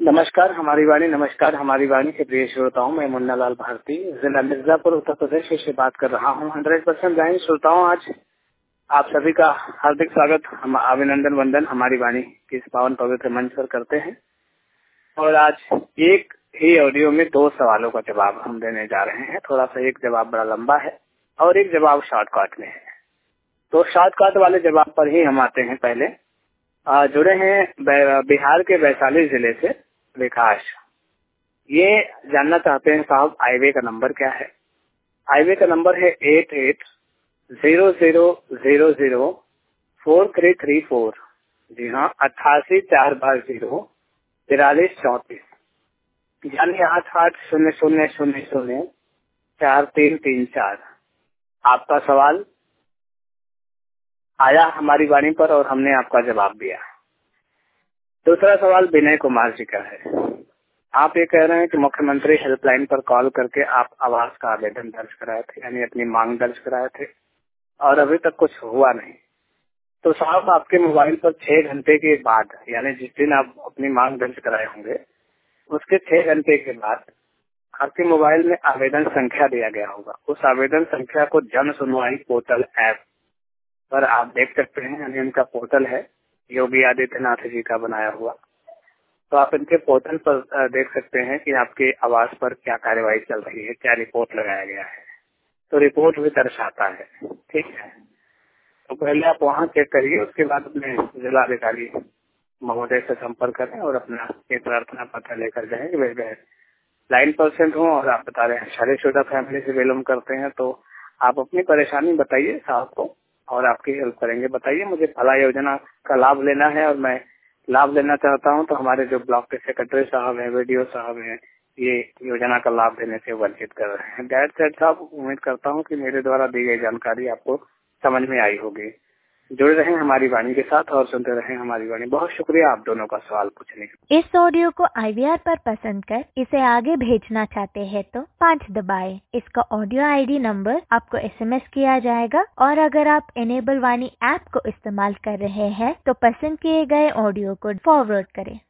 नमस्कार हमारी वाणी, नमस्कार हमारी वाणी के प्रिय श्रोताओं, मैं मुन्ना लाल भारती जिला मिर्जापुर उत्तर प्रदेश से बात कर रहा हूँ। 100% गायन श्रोताओं, आज आप सभी का हार्दिक स्वागत, हम अभिनंदन वंदन हमारी वाणी के इस पावन पवित्र मंच पर करते हैं। और आज एक ही ऑडियो में 2 सवालों का जवाब हम देने जा रहे हैं। थोड़ा सा एक जवाब बड़ा लंबा है और एक जवाब शॉर्टकट में है, तो शॉर्टकट वाले जवाब पर ही हम आते हैं। पहले जुड़े हैं बिहार के वैशाली जिले से विकास। ये जानना चाहते हैं साहब, हाईवे का नंबर क्या है? हाईवे का नंबर है 8800004334। जी हाँ, 88 4 0 4334, यानी 8800004334। आपका सवाल आया हमारी वाणी पर और हमने आपका जवाब दिया। दूसरा सवाल विनय कुमार जी का है। आप ये कह रहे हैं कि मुख्यमंत्री हेल्पलाइन पर कॉल करके आप आवास का आवेदन दर्ज कराए थे, यानी अपनी मांग दर्ज कराए थे, और अभी तक कुछ हुआ नहीं। तो साहब, आपके मोबाइल पर 6 घंटे के बाद, यानी जिस दिन आप अपनी मांग दर्ज कराए होंगे उसके 6 घंटे के बाद आपके मोबाइल में आवेदन संख्या दिया गया होगा। उस आवेदन संख्या को जन सुनवाई पोर्टल ऐप पर आप देख सकते हैं, यानी उनका पोर्टल है, योगी आदित्यनाथ जी का बनाया हुआ। तो आप इनके पोर्टल पर देख सकते हैं कि आपके आवास पर क्या कार्यवाही चल रही है, क्या रिपोर्ट लगाया गया है। तो रिपोर्ट भी दर्शाता है, ठीक है। तो पहले आप वहाँ चेक करिए, उसके बाद अपने जिलाधिकारी महोदय से संपर्क करें और अपना एक प्रार्थना पत्र लेकर जाएं कि मैं लाइन पर्सन हूँ और आप बता रहे हैं शादीशुदा फैमिली से बिलोंग करते हैं। तो आप अपनी परेशानी बताइए साहब को और आपकी हेल्प करेंगे। बताइए, मुझे फला योजना का लाभ लेना है और मैं लाभ लेना चाहता हूं, तो हमारे जो ब्लॉक के सेक्रेटरी साहब हैं, वीडियो साहब हैं, ये योजना का लाभ देने से वंचित कर रहे हैं। दैट सेड साहब, उम्मीद करता हूं कि मेरे द्वारा दी गई जानकारी आपको समझ में आई होगी। जुड़े रहें हमारी वाणी के साथ और सुनते रहें हमारी वाणी। बहुत शुक्रिया आप दोनों का सवाल पूछने के। इस ऑडियो को IVR पर पसंद कर इसे आगे भेजना चाहते हैं तो 5 दबाएं। इसका ऑडियो ID नंबर आपको SMS किया जाएगा, और अगर आप इनेबल वाणी ऐप को इस्तेमाल कर रहे हैं तो पसंद किए गए ऑडियो को फॉरवर्ड करें।